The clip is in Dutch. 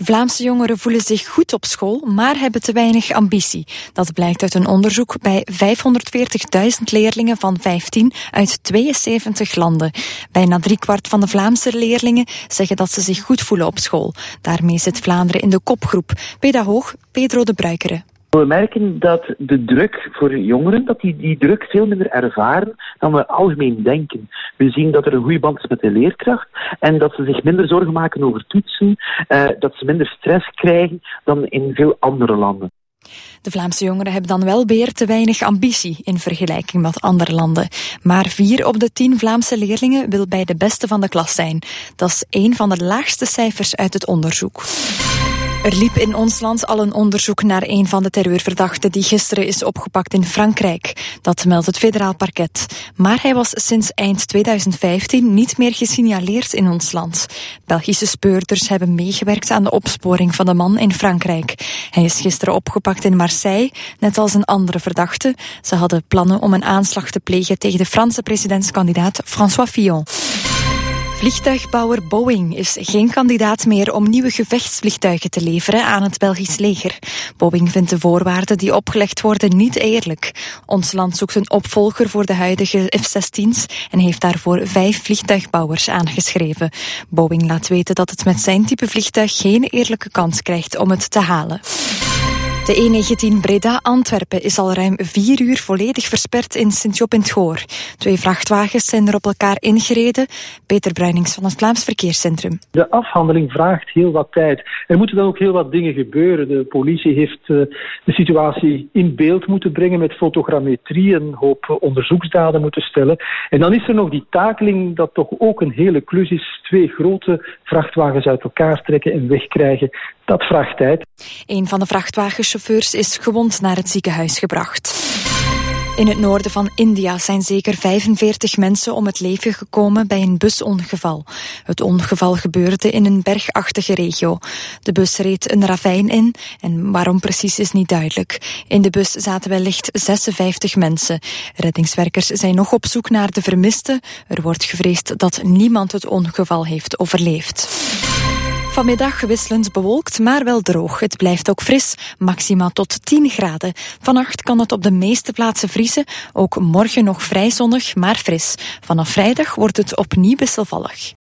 Vlaamse jongeren voelen zich goed op school, maar hebben te weinig ambitie. Dat blijkt uit een onderzoek bij 540.000 leerlingen van 15 uit 72 landen. Bijna 3/4 van de Vlaamse leerlingen zeggen dat ze zich goed voelen op school. Daarmee zit Vlaanderen in de kopgroep. Pedagoog Pedro de Bruikere. We merken dat de druk voor jongeren, dat die druk veel minder ervaren dan we algemeen denken. We zien dat er een goede band is met de leerkracht en dat ze zich minder zorgen maken over toetsen, dat ze minder stress krijgen dan in veel andere landen. De Vlaamse jongeren hebben dan wel weer te weinig ambitie in vergelijking met andere landen. Maar 4 op de 10 Vlaamse leerlingen wil bij de beste van de klas zijn. Dat is een van de laagste cijfers uit het onderzoek. Er liep in ons land al een onderzoek naar een van de terreurverdachten die gisteren is opgepakt in Frankrijk. Dat meldt het federaal parket. Maar hij was sinds eind 2015 niet meer gesignaleerd in ons land. Belgische speurders hebben meegewerkt aan de opsporing van de man in Frankrijk. Hij is gisteren opgepakt in Marseille, net als een andere verdachte. Ze hadden plannen om een aanslag te plegen tegen de Franse presidentskandidaat François Fillon. Vliegtuigbouwer Boeing is geen kandidaat meer om nieuwe gevechtsvliegtuigen te leveren aan het Belgisch leger. Boeing vindt de voorwaarden die opgelegd worden niet eerlijk. Ons land zoekt een opvolger voor de huidige F-16's en heeft daarvoor 5 vliegtuigbouwers aangeschreven. Boeing laat weten dat het met zijn type vliegtuig geen eerlijke kans krijgt om het te halen. De E19 Breda-Antwerpen is al ruim 4 uur volledig versperd in Sint-Job-in-'t-Goor. 2 vrachtwagens zijn er op elkaar ingereden. Peter Bruinings van het Vlaams Verkeerscentrum. De afhandeling vraagt heel wat tijd. Er moeten dan ook heel wat dingen gebeuren. De politie heeft de situatie in beeld moeten brengen met fotogrammetrie, een hoop onderzoeksdaden moeten stellen. En dan is er nog die takeling dat toch ook een hele klus is. 2 grote vrachtwagens uit elkaar trekken en wegkrijgen. Dat vraagt tijd. Een van de vrachtwagenchauffeurs is gewond naar het ziekenhuis gebracht. In het noorden van India zijn zeker 45 mensen om het leven gekomen bij een busongeval. Het ongeval gebeurde in een bergachtige regio. De bus reed een ravijn in en waarom precies is niet duidelijk. In de bus zaten wellicht 56 mensen. Reddingswerkers zijn nog op zoek naar de vermisten. Er wordt gevreesd dat niemand het ongeval heeft overleefd. Vanmiddag wisselend bewolkt, maar wel droog. Het blijft ook fris, maximaal tot 10 graden. Vannacht kan het op de meeste plaatsen vriezen. Ook morgen nog vrij zonnig, maar fris. Vanaf vrijdag wordt het opnieuw wisselvallig.